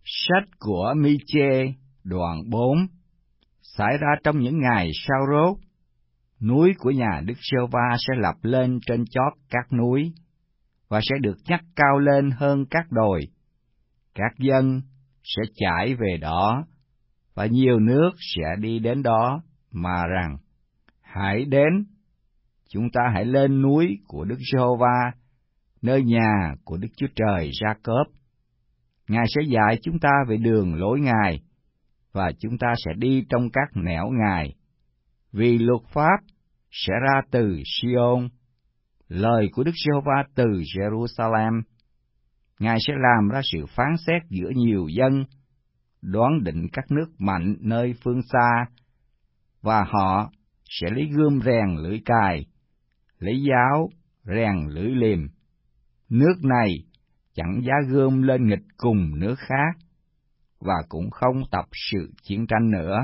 Sách của Mi-chê đoạn 4. Xảy ra trong những ngày sau rốt, núi của nhà Đức Giê-hô-va sẽ lập lên trên chót các núi, và sẽ được nhắc cao lên hơn các đồi. Các dân sẽ chảy về đó, và nhiều nước sẽ đi đến đó, mà rằng: hãy đến, chúng ta hãy lên núi của Đức Giê-hô-va, nơi nhà của Đức Chúa Trời Gia-cốp. Ngài sẽ dạy chúng ta về đường lối Ngài, và chúng ta sẽ đi trong các nẻo Ngài. Vì luật pháp sẽ ra từ Si-ôn, lời của Đức Giê-hô-va từ Jerusalem. Ngài sẽ làm ra sự phán xét giữa nhiều dân, đoán định các nước mạnh nơi phương xa, và họ sẽ lấy gươm rèn lưỡi cài, lấy giáo rèn lưỡi liềm. Nước này chẳng giá gươm lên nghịch cùng nước khác, và cũng không tập sự chiến tranh nữa.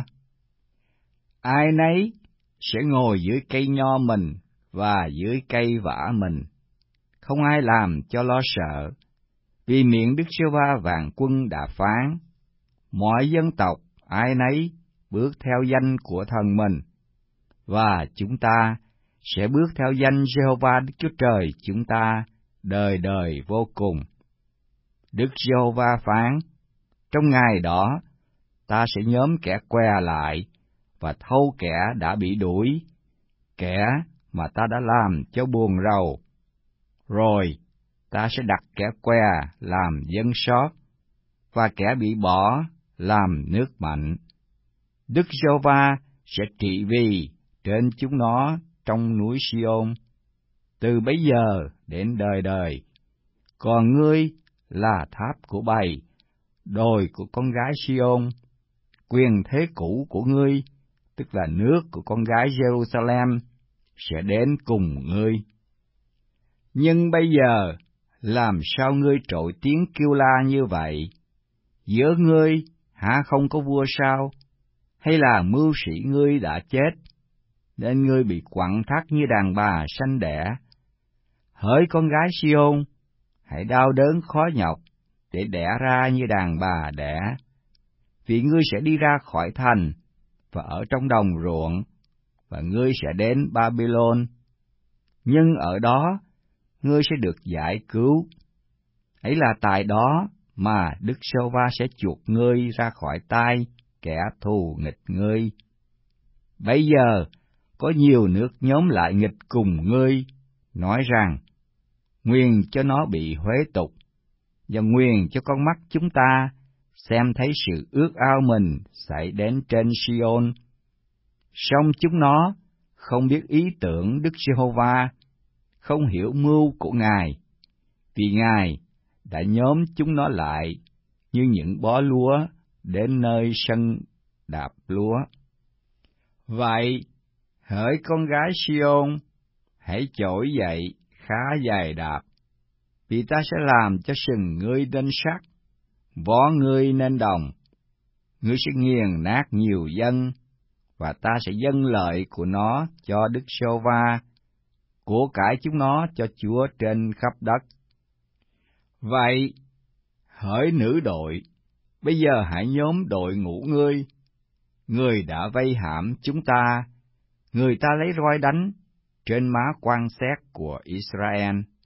Ai nấy sẽ ngồi dưới cây nho mình và dưới cây vả mình, không ai làm cho lo sợ, vì miệng Đức Giê-hô-va vạn quân đã phán. Mọi dân tộc ai nấy bước theo danh của thần mình, và chúng ta sẽ bước theo danh Giê-hô-va Đức Chúa Trời chúng ta đời đời vô cùng. Đức Giê-hô-va phán: trong ngày đó, ta sẽ nhóm kẻ què lại, và thâu kẻ đã bị đuổi, kẻ mà ta đã làm cho buồn rầu. Rồi ta sẽ đặt kẻ què làm dân sót, và kẻ bị bỏ làm nước mạnh. Đức Giê-hô-va sẽ trị vì trên chúng nó trong núi Si-ôn, từ bấy giờ đến đời đời. Còn ngươi là tháp của bầy, đồi của con gái Si-ôn, quyền thế cũ của ngươi, tức là nước của con gái Jerusalem, sẽ đến cùng ngươi. Nhưng bây giờ, làm sao ngươi trội tiếng kêu la như vậy? Giữa ngươi hả không có vua sao? Hay là mưu sĩ ngươi đã chết, nên ngươi bị quặn thắt như đàn bà sanh đẻ? Hỡi con gái Si-ôn, hãy đau đớn khó nhọc để đẻ ra như đàn bà đẻ. Vì ngươi sẽ đi ra khỏi thành, và ở trong đồng ruộng, và ngươi sẽ đến Babylon. Nhưng ở đó, ngươi sẽ được giải cứu. Ấy là tại đó mà Đức Giê-hô-va sẽ chuộc ngươi ra khỏi tay kẻ thù nghịch ngươi. Bây giờ, có nhiều nước nhóm lại nghịch cùng ngươi, nói rằng: nguyền cho nó bị huế tục, và nguyền cho con mắt chúng ta xem thấy sự ước ao mình xảy đến trên Si-ôn. Song chúng nó không biết ý tưởng Đức Giê-hô-va, không hiểu mưu của Ngài, vì Ngài đã nhóm chúng nó lại như những bó lúa đến nơi sân đạp lúa. Vậy, hỡi con gái Si-ôn, hãy trỗi dậy khá dài đạp, vì ta sẽ làm cho sừng ngươi nên sắt, vó ngươi nên đồng. Ngươi sẽ nghiền nát nhiều dân, và ta sẽ dâng lợi của nó cho Đức Giê-hô-va, của cải chúng nó cho Chúa trên khắp đất. Vậy, hỡi nữ đội, bây giờ hãy nhóm đội ngũ ngươi. Người đã vây hãm chúng ta, người ta lấy roi đánh trên má quan xét của Israel.